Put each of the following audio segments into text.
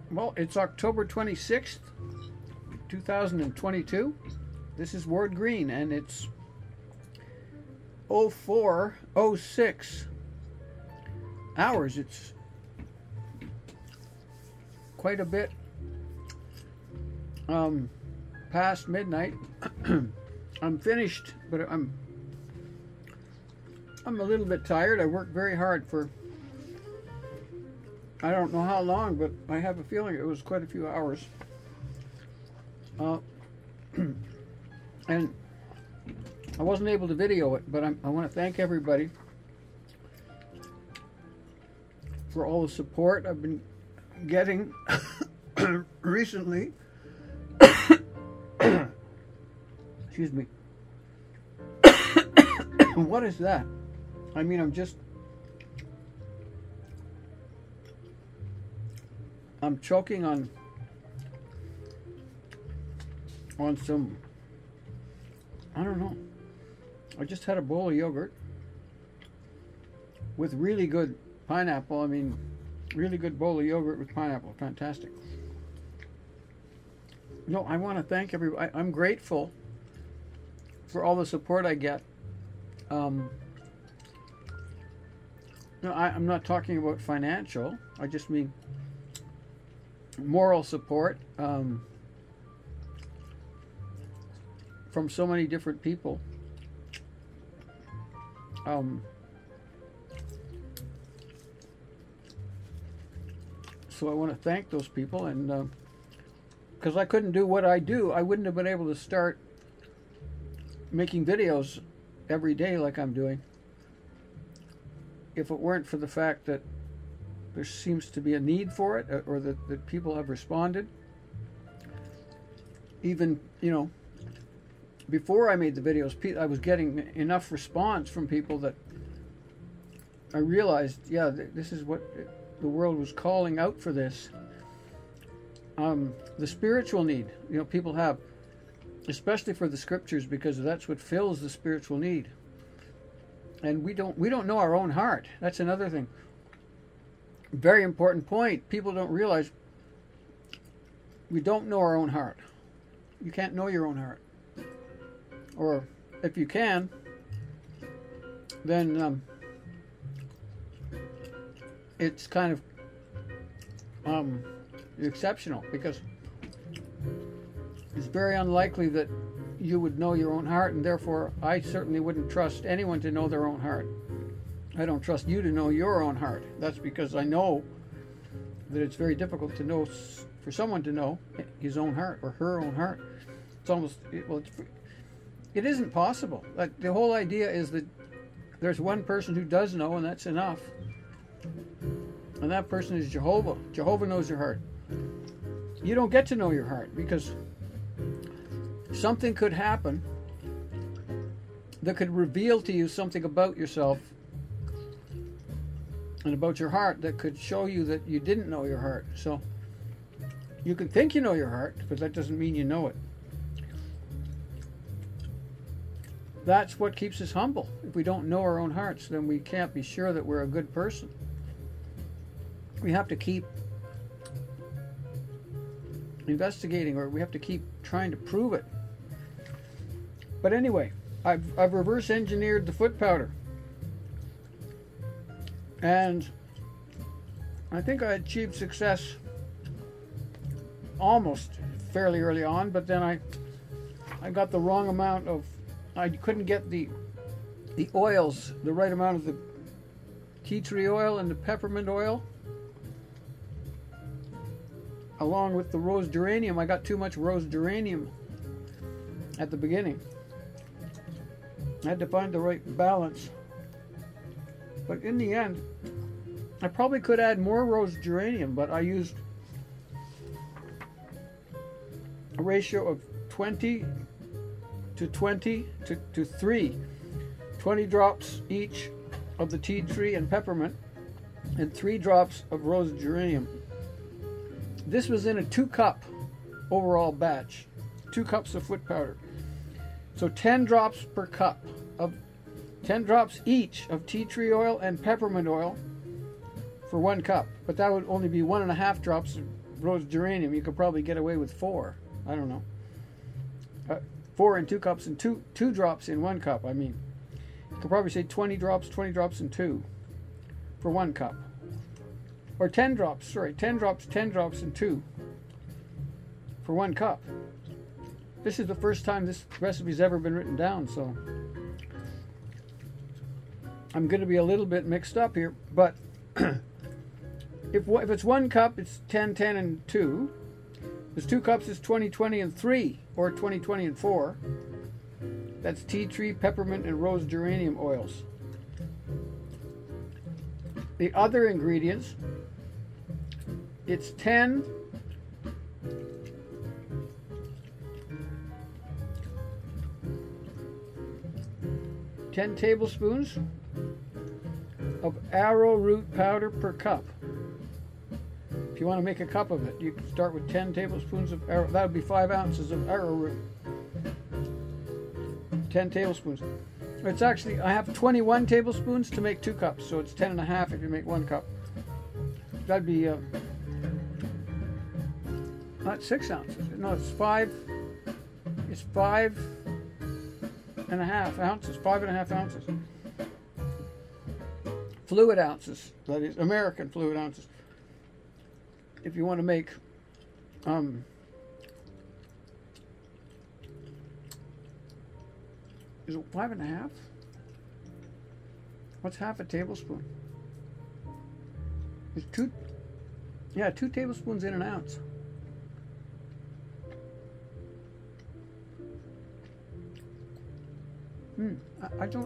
Well, it's October 26th, 2022. This is Ward Green, and it's 04:06 hours. It's quite a bit past midnight. I'm finished, but I'm a little bit tired. I worked very hard for I don't know how long, but I have a feeling it was quite a few hours. And I wasn't able to video it, but I want to thank everybody for all the support I've been getting recently. Excuse me. What is that? I mean, I'm choking on some, I don't know. I just had a bowl of yogurt with really good pineapple. I mean, really good bowl of yogurt with pineapple. Fantastic. No, I want to thank everybody. I'm grateful for all the support I get. No, I'm not talking about financial. I just mean moral support from so many different people. So I want to thank those people, and because I couldn't do what I do, I wouldn't have been able to start making videos every day like I'm doing if it weren't for the fact that there seems to be a need for it, or that people have responded. Even, before I made the videos, I was getting enough response from people that I realized, this is what the world was calling out for this. The spiritual need, people have, especially for the scriptures, because that's what fills the spiritual need. And we don't know our own heart. That's another thing. Very important point. People don't realize we don't know our own heart. You can't know your own heart. Or if you can, then it's kind of exceptional, because it's very unlikely that you would know your own heart, and therefore I certainly wouldn't trust anyone to know their own heart. I don't trust you to know your own heart. That's because I know that it's very difficult to know, for someone to know his own heart or her own heart. It isn't possible. Like, the whole idea is that there's one person who does know, and that's enough. And that person is Jehovah. Jehovah knows your heart. You don't get to know your heart, because something could happen that could reveal to you something about yourself and about your heart that could show you that you didn't know your heart. So you can think you know your heart, but that doesn't mean you know it. That's what keeps us humble. If we don't know our own hearts, then we can't be sure that we're a good person. We have to keep investigating, or we have to keep trying to prove it. But anyway, I've reverse engineered the foot powder, and I think I achieved success almost fairly early on, but then I got the wrong amount of, I couldn't get the oils, the right amount of the tea tree oil and the peppermint oil along with the rose geranium. I got too much rose geranium at the beginning. I had to find the right balance. But in the end, I probably could add more rose geranium, but I used a ratio of 20 to 20 to 3. 20 drops each of the tea tree and peppermint, and 3 drops of rose geranium. This was in a 2-cup overall batch. 2 cups of foot powder. So 10 drops per cup of 10 drops each of tea tree oil and peppermint oil for 1 cup. But that would only be 1.5 drops of rose geranium, you could probably get away with 4. I don't know. 4 in 2 cups and 2 drops in 1 cup. I mean, you could probably say 20 drops in 2 for 1 cup. Or 10 drops in 2 for 1 cup. This is the first time this recipe's ever been written down, so I'm going to be a little bit mixed up here, but if it's 1 cup, it's 10, 10, and 2. If it's 2 cups, it's 20, 20, and 3, or 20, 20, and 4. That's tea tree, peppermint, and rose geranium oils. The other ingredients, it's 10 tablespoons of arrowroot powder per cup. If you want to make a cup of it, you can start with 10 tablespoons of arrow. That would be 5 ounces of arrowroot. 10 tablespoons. It's actually, I have 21 tablespoons to make 2 cups, so it's 10 and a half if you make 1 cup. That'd be not 6 ounces. No, it's 5. It's 5 and a half ounces. 5.5 ounces. Fluid ounces. That is American fluid ounces. If you want to make is it 5.5? What's half a tablespoon? It's 2. Yeah, 2 tablespoons in an ounce. I don't.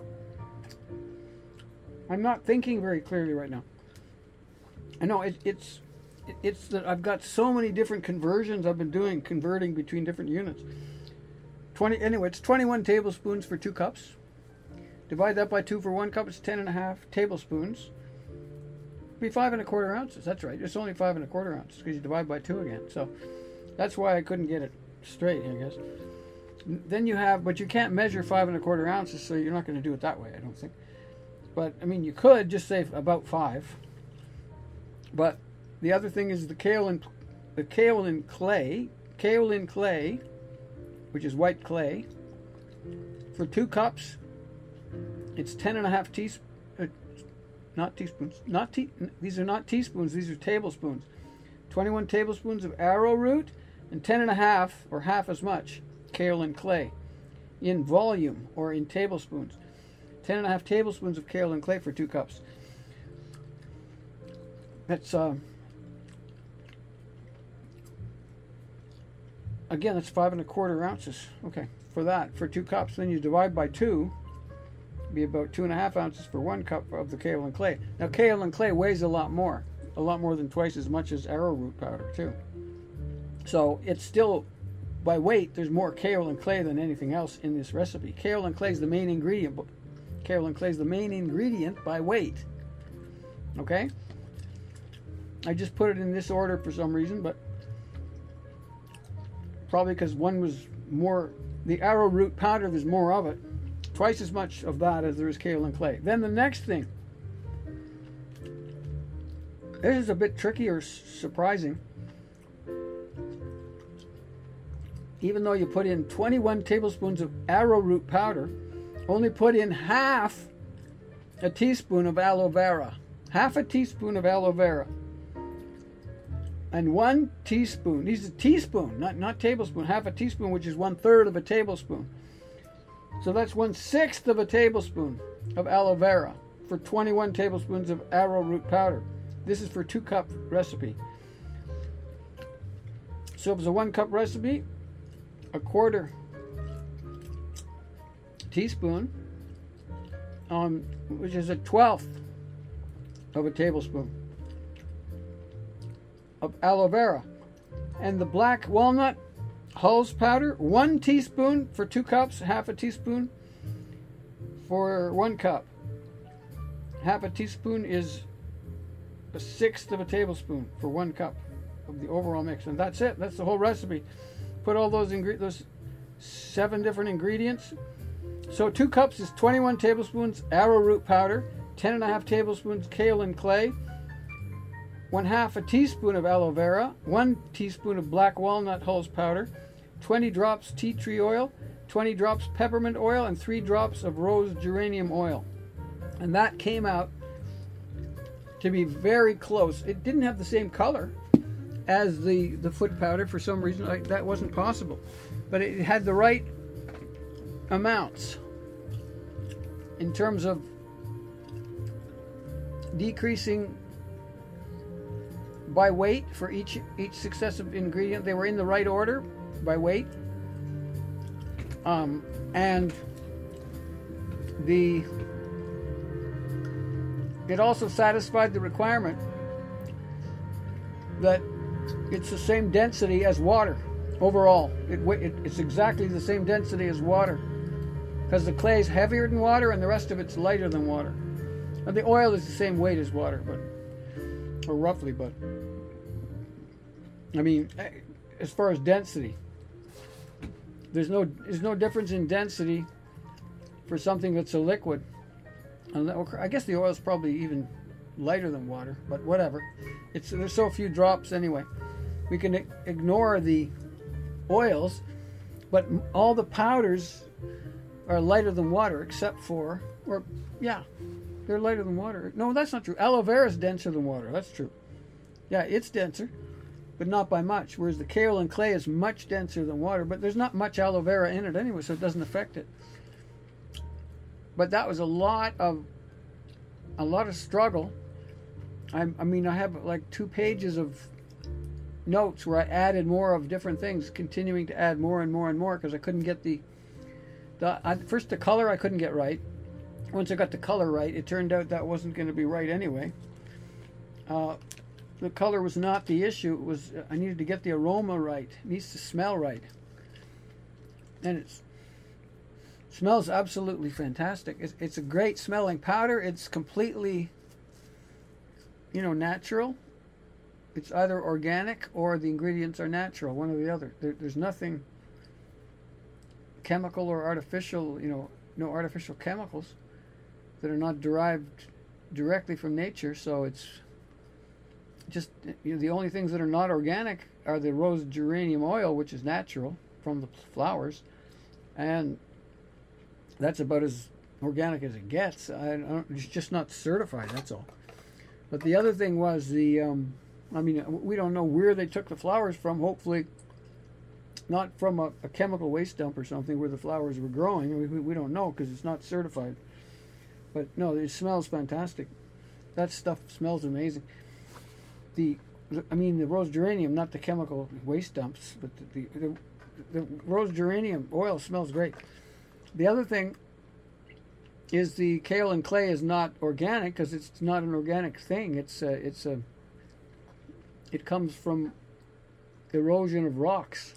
I'm not thinking very clearly right now. I know it's that I've got so many different conversions I've been doing, converting between different units. It's 21 tablespoons for 2 cups. Divide that by 2 for 1 cup. It's 10 and a half tablespoons. It'd be 5 1/4 ounces. That's right. It's only 5 1/4 ounces because you divide by 2 again. So that's why I couldn't get it straight, I guess. Then you have, but you can't measure 5 1/4 ounces, so you're not going to do it that way, I don't think. But I mean, you could just say about 5. But the other thing is the kaolin clay, which is white clay. For 2 cups, it's 10 and a half teaspoons. Not teaspoons. These are not teaspoons. These are tablespoons. 21 tablespoons of arrowroot and 10 and a half, or half as much, kaolin clay in volume or in tablespoons. 10 and a half tablespoons of kaolin clay for 2 cups. That's again, that's 5 1/4 ounces. Okay, for 2 cups. Then you divide by 2. Be about 2.5 ounces for 1 cup of the kaolin clay. Now, kaolin clay weighs a lot more than twice as much as arrowroot powder too. So it's still, by weight, there's more kaolin clay than anything else in this recipe. Kaolin clay is the main ingredient. Kaolin clay is the main ingredient by weight. Okay? I just put it in this order for some reason, but probably because one was more, the arrowroot powder, there's more of it. Twice as much of that as there is kaolin clay. Then the next thing. This is a bit tricky or surprising. Even though you put in 21 tablespoons of arrowroot powder, only put in half a teaspoon of aloe vera. Half a teaspoon of aloe vera. And 1 teaspoon, these are teaspoon, not tablespoon, half a teaspoon, which is 1/3 of a tablespoon. So that's 1/6 of a tablespoon of aloe vera for 21 tablespoons of arrowroot powder. This is for 2 cup recipe. So if it's a 1 cup recipe, 1/4 teaspoon, which is 1/12 of a tablespoon of aloe vera. And the black walnut Hull's powder, 1 teaspoon for 2 cups, half a teaspoon for 1 cup. Half a teaspoon is 1/6 of a tablespoon for 1 cup of the overall mix. And that's it. That's the whole recipe. Put all those 7 different ingredients. So 2 cups is 21 tablespoons arrowroot powder, 10 and a half tablespoons kaolin clay, 1/2 a teaspoon of aloe vera, 1 teaspoon of black walnut hulls powder, 20 drops tea tree oil, 20 drops peppermint oil, and 3 drops of rose geranium oil. And that came out to be very close. It didn't have the same color as the foot powder for some reason. That wasn't possible. But it had the right amounts in terms of decreasing by weight for each successive ingredient. They were in the right order by weight. And it also satisfied the requirement that it's the same density as water overall. It's exactly the same density as water, because the clay is heavier than water and the rest of it's lighter than water. And the oil is the same weight as water, or roughly, but I mean, as far as density, there's no difference in density for something that's a liquid. I guess the oil is probably even lighter than water, but whatever. There's so few drops anyway. We can ignore the oils, but all the powders are lighter than water, except for, they're lighter than water. No, that's not true. Aloe vera is denser than water. That's true. Yeah, it's denser, but not by much. Whereas the kaolin clay is much denser than water, but there's not much aloe vera in it anyway, so it doesn't affect it. But that was a lot of struggle. I mean, I have like 2 pages of notes where I added more of different things, continuing to add more and more and more, because I couldn't get first the color I couldn't get right. Once I got the color right, it turned out that wasn't going to be right anyway. The color was not the issue. It was I needed to get the aroma right. It needs to smell right, and it smells absolutely fantastic. It's a great smelling powder. It's completely, natural. It's either organic or the ingredients are natural, one or the other. There's nothing chemical or artificial, no artificial chemicals that are not derived directly from nature. So it's just, the only things that are not organic are the rose geranium oil, which is natural from the flowers, and that's about as organic as it gets. It's just not certified, that's all. But the other thing was we don't know where they took the flowers from. Hopefully not from a chemical waste dump or something where the flowers were growing. We don't know because it's not certified. But no, it smells fantastic. That stuff smells amazing. The rose geranium, not the chemical waste dumps, but the rose geranium oil smells great. The other thing is the kaolin clay is not organic because it's not an organic thing. It comes from erosion of rocks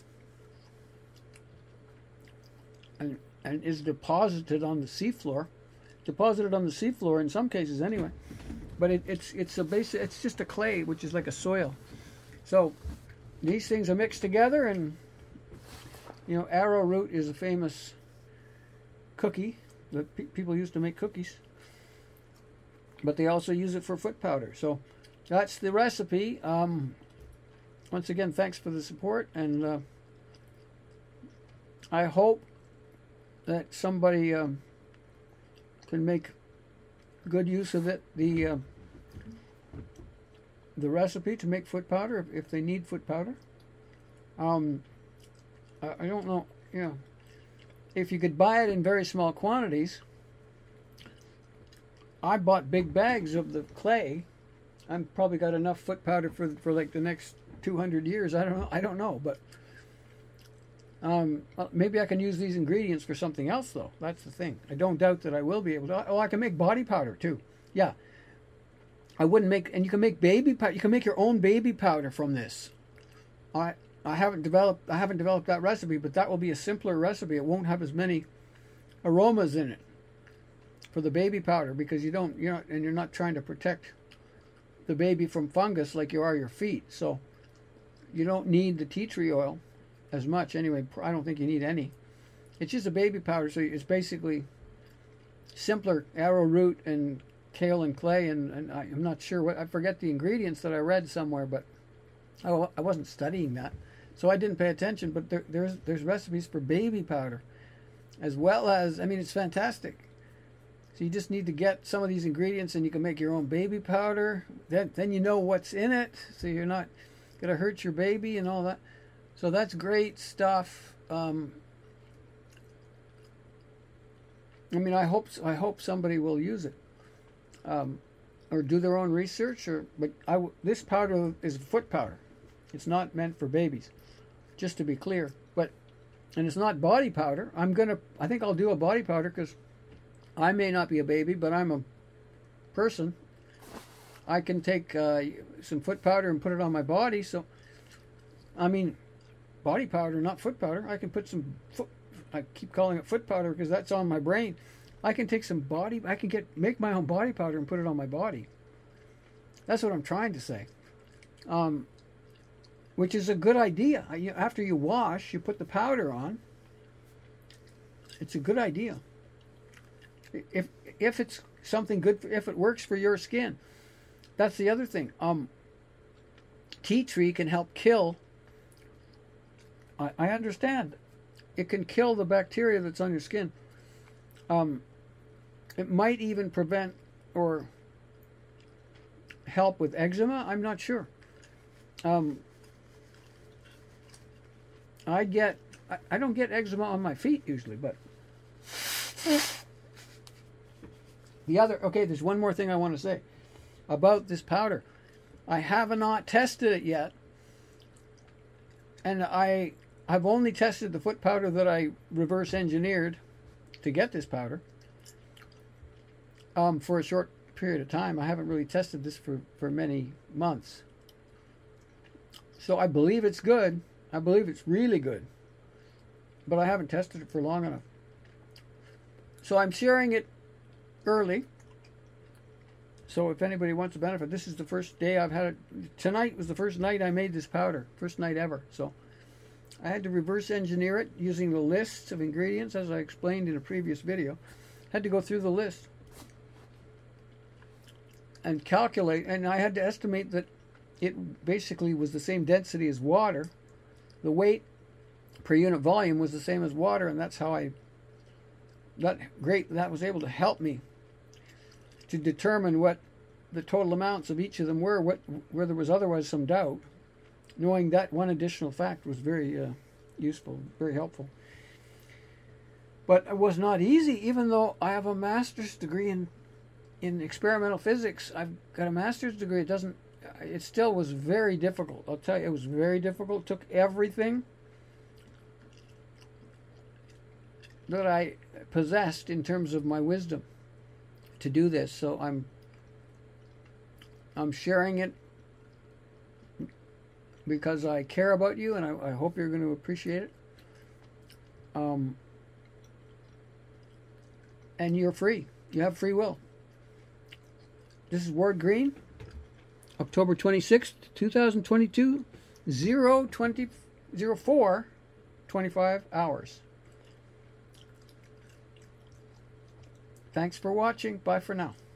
and is deposited on the seafloor. Deposited on the seafloor in some cases anyway. But it's just a clay, which is like a soil. So these things are mixed together, and arrowroot is a famous cookie that people used to make cookies, but they also use it for foot powder. So that's the recipe. Once again, thanks for the support, and I hope that somebody can make good use of it. The recipe to make foot powder, if they need foot powder. I don't know, if you could buy it in very small quantities. I bought big bags of the clay. I've probably got enough foot powder for like the next 200 years. I don't know, but maybe I can use these ingredients for something else, though. That's the thing. I don't doubt that I will be able to. Oh, I can make body powder too. Yeah, I wouldn't make, and you can make baby powder. You can make your own baby powder from this. I haven't developed that recipe, but that will be a simpler recipe. It won't have as many aromas in it for the baby powder, because you're not trying to protect the baby from fungus like you are your feet. So you don't need the tea tree oil as much anyway. I don't think you need any. It's just a baby powder, so it's basically simpler arrowroot and kale and clay, and I'm not sure what, I forget the ingredients that I read somewhere, but I wasn't studying that, so I didn't pay attention. But there's recipes for baby powder, as well as, I mean, it's fantastic. So you just need to get some of these ingredients, and you can make your own baby powder. Then you know what's in it, so you're not going to hurt your baby and all that. So that's great stuff. I mean, I hope somebody will use it, or do their own research. But this powder is foot powder. It's not meant for babies, just to be clear. And it's not body powder. I think I'll do a body powder, because I may not be a baby, but I'm a person. I can take some foot powder and put it on my body. So, I mean, body powder, not foot powder. I can put some I keep calling it foot powder because that's on my brain. I can take some I can make my own body powder and put it on my body. That's what I'm trying to say. Which is a good idea. After you wash, you put the powder on. It's a good idea. If it's something good, if it works for your skin. That's the other thing. Tea tree can help kill. I understand. It can kill the bacteria that's on your skin. It might even prevent or help with eczema. I'm not sure. I don't get eczema on my feet usually, but there's one more thing I want to say about this powder. I have not tested it yet, and I've only tested the foot powder that I reverse engineered to get this powder for a short period of time. I haven't really tested this for many months. So I believe it's good. I believe it's really good. But I haven't tested it for long enough. So I'm sharing it early. So if anybody wants to benefit, this is the first day I've had it. Tonight was the first night I made this powder. First night ever. So I had to reverse engineer it using the lists of ingredients, as I explained in a previous video. Had to go through the list and calculate, and I had to estimate that it basically was the same density as water. The weight per unit volume was the same as water, and that's how that was able to help me to determine what the total amounts of each of them were, where there was otherwise some doubt. Knowing that one additional fact was very useful, very helpful. But it was not easy, even though I have a master's degree in experimental physics. I've got a master's degree. It still was very difficult. I'll tell you, it was very difficult. It took everything that I possessed in terms of my wisdom to do this. So I'm sharing it because I care about you, and I hope you're going to appreciate it. And you're free. You have free will. This is Ward Green, October 26th, 2022, 04:25 hours. Thanks for watching. Bye for now.